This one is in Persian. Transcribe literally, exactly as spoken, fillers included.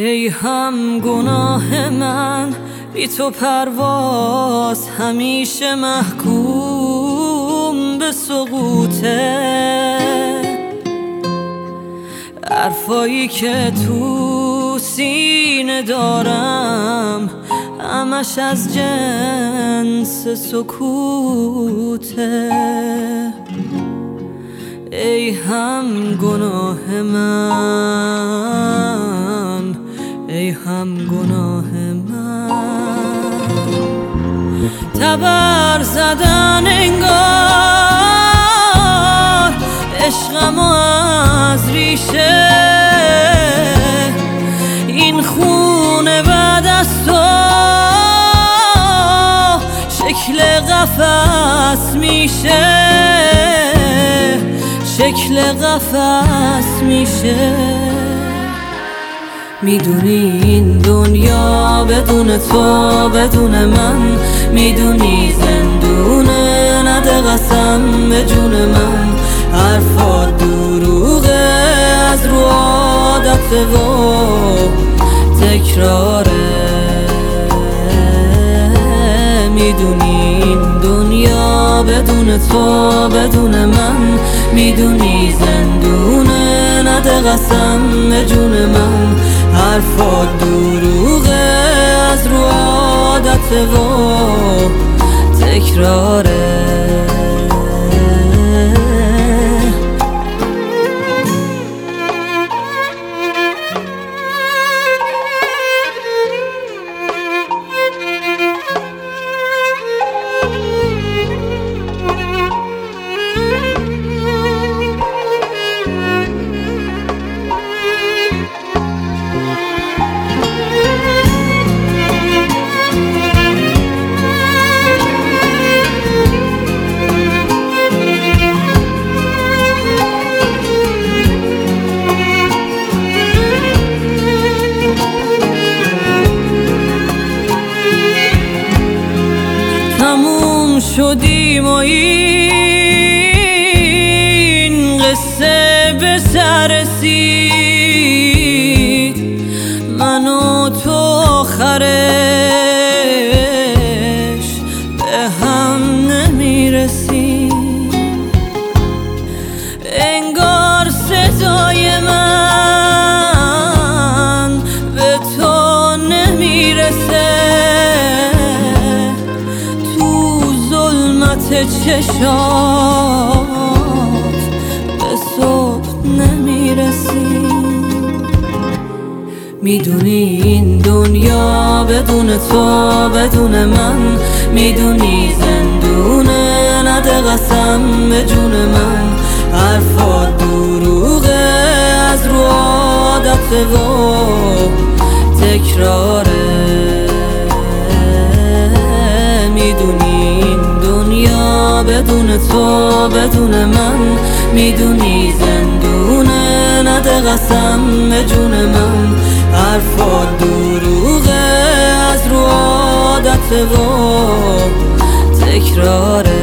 ای هم گناه من، بی تو پرواز همیشه محکوم به سقوطه. حرفایی که تو سینه دارم همش از جنس سکوته. ای هم گناه من، ای هم گناه من، تبر زدن انگار عشقمو از ریشه. این خونه بعد از تو شکل قفس میشه، شکل قفس میشه. میدونی این دنیا بدون تو بدون من، میدونی زندونه، نده قسم به جون من. حرفات دروغه از رو عادت و تکراره. میدونی این دنیا بدون تو بدون من، میدونی زندونه، نده قسم به جون من. حرفات دروغه از رو عادت و تکراره. تموم شدیم و این قصه به سر رسید. من و تو آخرش به هم نمیرسیم. انگار صدای من به تو نمیرسه، چشات به صبح نمیرسی. میدونی این دنیا بدون تو بدون من، میدونی زندونه، نده قسم به جون من. حرفات دروغه از رو عادت و تکراره. میدونی بدون تو بدون من، میدونی زندونه، نده قسم به جون من. حرفات دروغه از رو عادت و تکراره.